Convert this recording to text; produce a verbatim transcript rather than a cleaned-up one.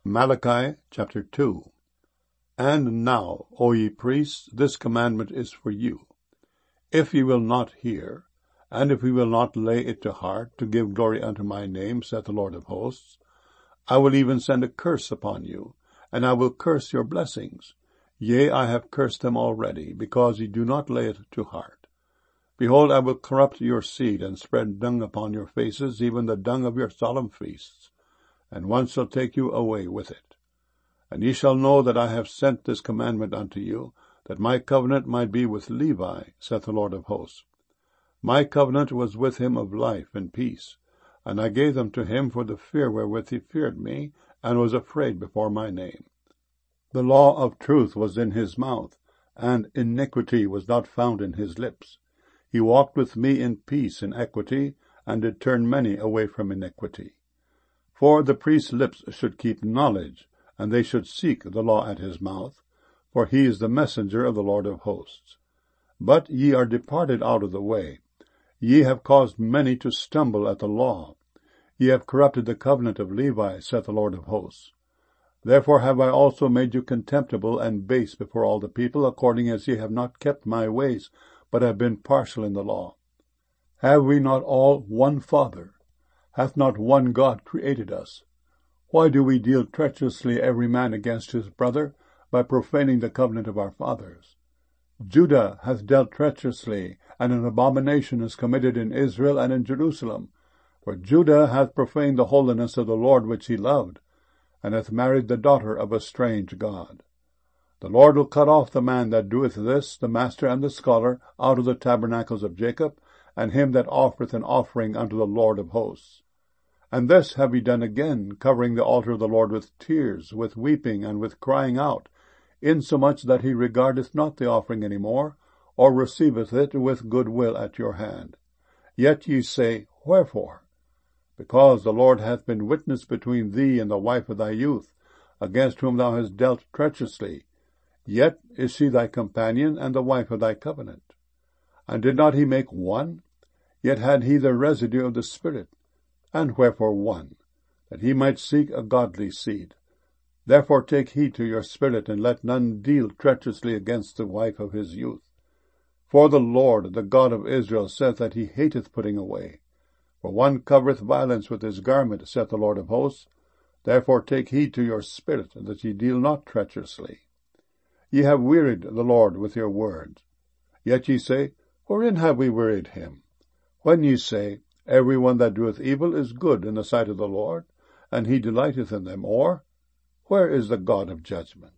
Malachi chapter two. And now, O ye priests, this commandment is for you. If ye will not hear, and if ye will not lay it to heart, to give glory unto my name, saith the Lord of hosts, I will even send a curse upon you, and I will curse your blessings. Yea, I have cursed them already, because ye do not lay it to heart. Behold, I will corrupt your seed, and spread dung upon your faces, even the dung of your solemn feasts, and one shall take you away with it. And ye shall know that I have sent this commandment unto you, that my covenant might be with Levi, saith the Lord of hosts. My covenant was with him of life and peace, and I gave them to him for the fear wherewith he feared me, and was afraid before my name. The law of truth was in his mouth, and iniquity was not found in his lips. He walked with me in peace and equity, and did turn many away from iniquity. For the priest's lips should keep knowledge, and they should seek the law at his mouth, for he is the messenger of the Lord of hosts. But ye are departed out of the way. Ye have caused many to stumble at the law. Ye have corrupted the covenant of Levi, saith the Lord of hosts. Therefore have I also made you contemptible and base before all the people, according as ye have not kept my ways, but have been partial in the law. Have we not all one Father? Hath not one God created us? Why do we deal treacherously every man against his brother, by profaning the covenant of our fathers? Judah hath dealt treacherously, and an abomination is committed in Israel and in Jerusalem. For Judah hath profaned the holiness of the Lord which he loved, and hath married the daughter of a strange god. The Lord will cut off the man that doeth this, the master and the scholar, out of the tabernacles of Jacob, and him that offereth an offering unto the Lord of hosts. And this have ye done again, covering the altar of the Lord with tears, with weeping, and with crying out, insomuch that he regardeth not the offering any more, or receiveth it with good will at your hand. Yet ye say, Wherefore? Because the Lord hath been witness between thee and the wife of thy youth, against whom thou hast dealt treacherously. Yet is she thy companion, and the wife of thy covenant. And did not he make one? Yet had he the residue of the Spirit. And wherefore one? That he might seek a godly seed. Therefore take heed to your spirit, and let none deal treacherously against the wife of his youth. For the Lord, the God of Israel, saith that he hateth putting away. For one covereth violence with his garment, saith the Lord of hosts. Therefore take heed to your spirit, that ye deal not treacherously. Ye have wearied the Lord with your words. Yet ye say, Wherein have we wearied him? When ye say, Every one that doeth evil is good in the sight of the Lord, and he delighteth in them, or, Where is the God of judgment?